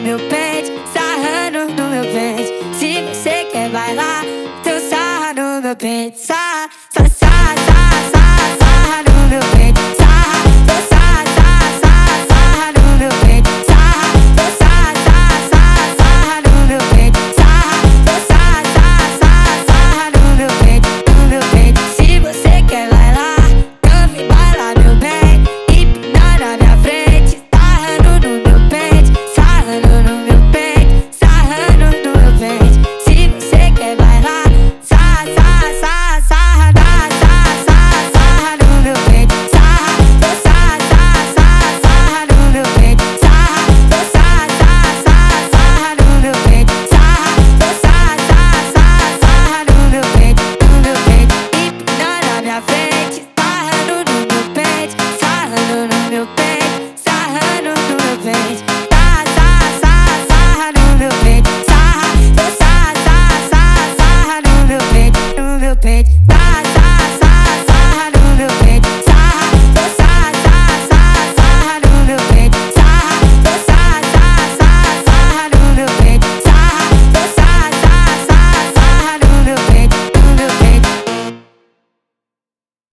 meu peito, sarrando no meu peito. Se você quer bailar, então sarra no meu peito. Sarra, sarra, sarra, sarra, sarra no meu peito. Sarra, sarra, sarra, sarra, sarra no meu peito. Sarra, sarra, sarra, sarra, sarra no meu peito. Sarra, sarra, sarra, sarra, sarra no meu peito, no meu peito. Se você quer bailar, então vem bailar, meu bem. Empina na minha frente, sarrando no meu peito, sarrando no meu peito, sarrando no meu peito. Se você quer bailar, sarra, sarra, sarra, sarra, sarra, sarra, sarra no meu peito. Sarra, sarra, sarra, sarra, sarra no meu peito. Sarra, sarra, sarra, sarra, sarra no meu peito. Sarra, sarra, sarra, sarra, sarra no meu peito, no meu peito. Empina na minha frente, sarrando no meu peito, sarrando no meu peito, sarrando no meu peito. Sarra, sarra, sarra, sarra no meu peito. Sarra, sarra, sarra, sarra, sarra no meu peito, no meu peito.